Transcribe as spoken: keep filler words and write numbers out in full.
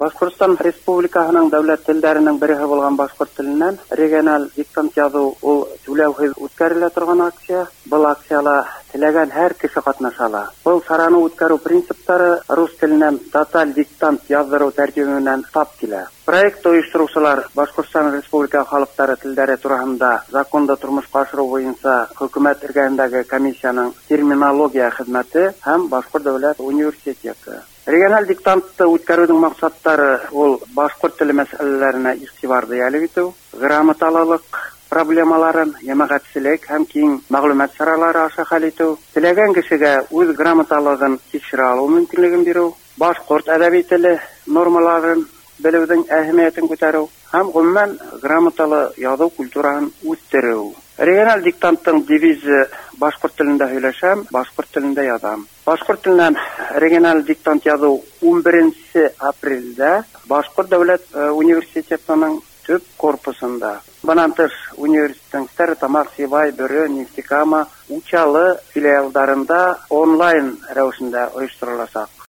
Башкортстан Республикасының дәүләт телләренең береге булган башкорт теленнән региональ диктант язу ул түләүһез үткәрелә торган акция. Бұл акцияла теләгән һәр кеше катнаша ала. Бұл сараны үткәрү принциптары рус теленнән тоталь диктант яздыру тәрҗемәсеннән тап килә. Проект оештыручылар Башкортстан Республика халыклары телләре турында законда тормышка ашыру буенча хөкүмәт эргәһендәге комиссияның терминология хезмәте һәм Башкорт дәүләт университеты. Региональ диктантты үткәрүнең максаттары ул башкорт теле мәсьәләләренә игътибарды җәлеп итү, грамоталылык проблемаларын, җәмәгатьчелек һәм киң мәгълүмат саралары аша хәл итү, теләгән кешегә үз грамоталыгын тикшерә алу мөмкинлеген бирү, башкорт әдәби теле нормаларын белүнең әһәмиятен күтәрү һәм гомумән грамоталы язу культурасын үстерү. Региональ диктанттың девизы башкорт телендә һөйләшәм, башкорт телендә язам. Башкорт теленнән региональ диктант язу ун беренче апрельдә Башкорт дәүләт университетының төп корпусында. Bundan тыш университеттің Стәрлетамак, Сибай, Бөрө, Нефтекама, Учалы филиалдарында онлайн рәвешендә оештырылачак.